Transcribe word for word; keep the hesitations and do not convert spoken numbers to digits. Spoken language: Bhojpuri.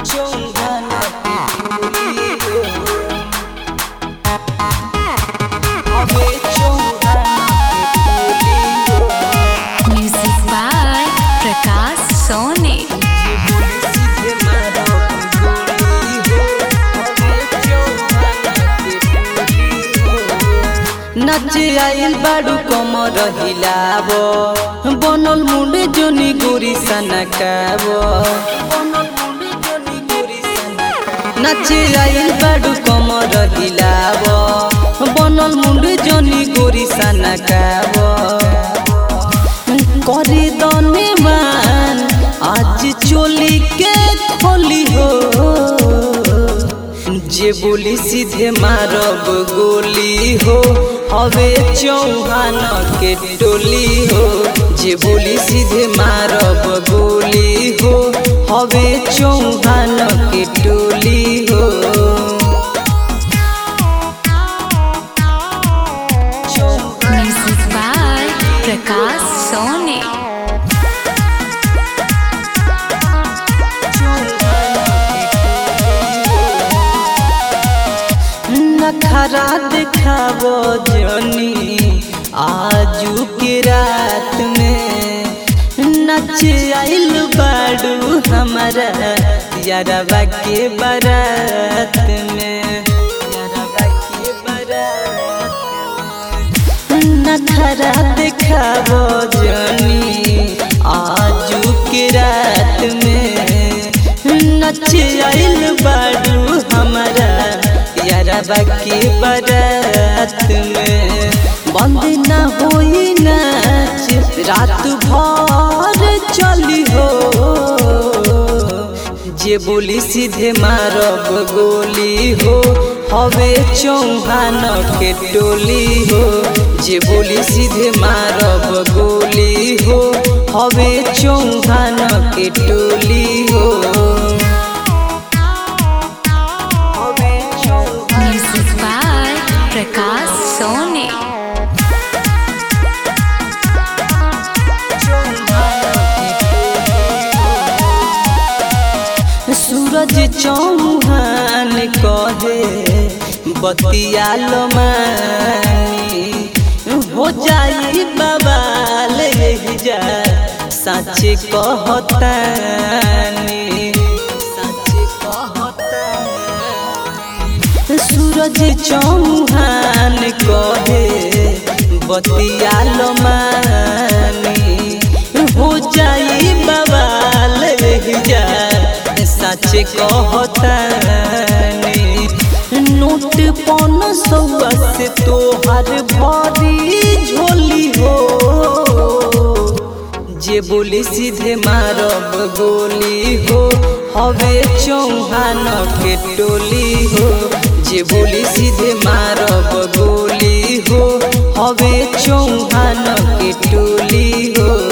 Chauhan music by Prakash Soni. नच आइल बाड़ू कमर हिलाबो बनल मुंडे जोनी गोरी सनकाबो नच आइल बाड़ू कमर हिलाबो बनल मुंडे जोनी गोरी सनकाबो करे दने मान आज चोली के खोली हो जे बोली सीधे मारब गोली हो हवे चौहान के टोली हो जे बोली सीधे मारब गोली हो हवे चौहान के टोली हो म्यूजिक बाय प्रकाश सोनी। नखरा दिखाबो जनी आजू के रात में नच आइल बाड़ू हमारा यारबा के बारात में यारबा के बारात में नखरा दिखाबो जनी आजू के रात में नच आइल बाड़ू हमारा यारबा के बारात में बंद न होई नाच रात भर चली हो जे बोली सीधे मारब गोली हो हवे चौहान के टोली हो जे बोली सीधे मारब गोली हो हवे चौहान के टोली हो म्यूजिक बाय प्रकाश सोनी। सूरज चौहान कहे बतियाल मानी हो जाई बवाल जा सच कहतानी सच कहतानी सूरज चौहान कहे बतियाल मानी हो जाई बवाल जा सच कहतानी नोट पन सौआ से तोहर भरी झोली हो जे बोली सीधे मारब गोली हो हवे चौहान के टोली हो जे बोली सीधे मारब गोली हो हवे चौहान के टोली हो।